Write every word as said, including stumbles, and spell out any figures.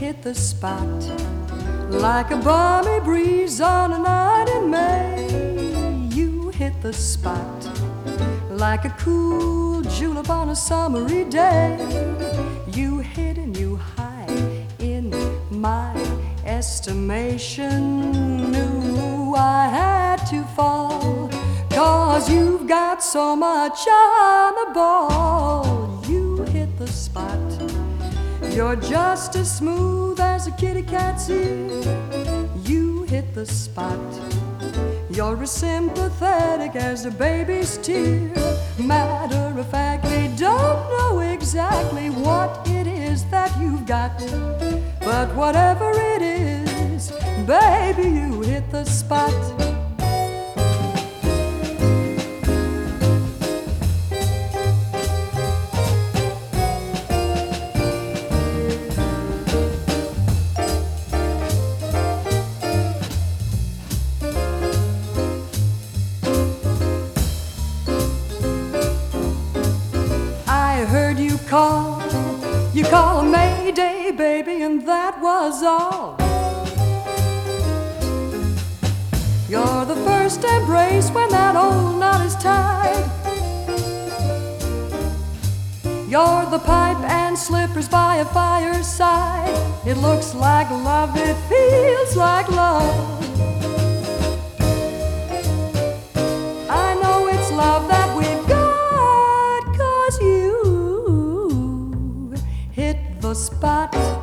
hit the spot like a balmy breeze on a night in May. You hit the spot like a cool julep on a summery day. You hit and you high in my estimation. Knew I had to fall, 'cause you've got so much on the ball. You hit the spot. You're just as smooth as a kitty cat's ear. You hit the spot. You're as sympathetic as a baby's tear. Matter of fact, we don't know exactly what it is that you've got, but whatever it is, baby, you hit the spot. I heard you call, you call Mayday, baby, and that was all. You're the first embrace when that old knot is tied. You're the pipe and slippers by a fireside. It looks like love, it feels like love. I know it's love that we've got, 'cause you hit the spot.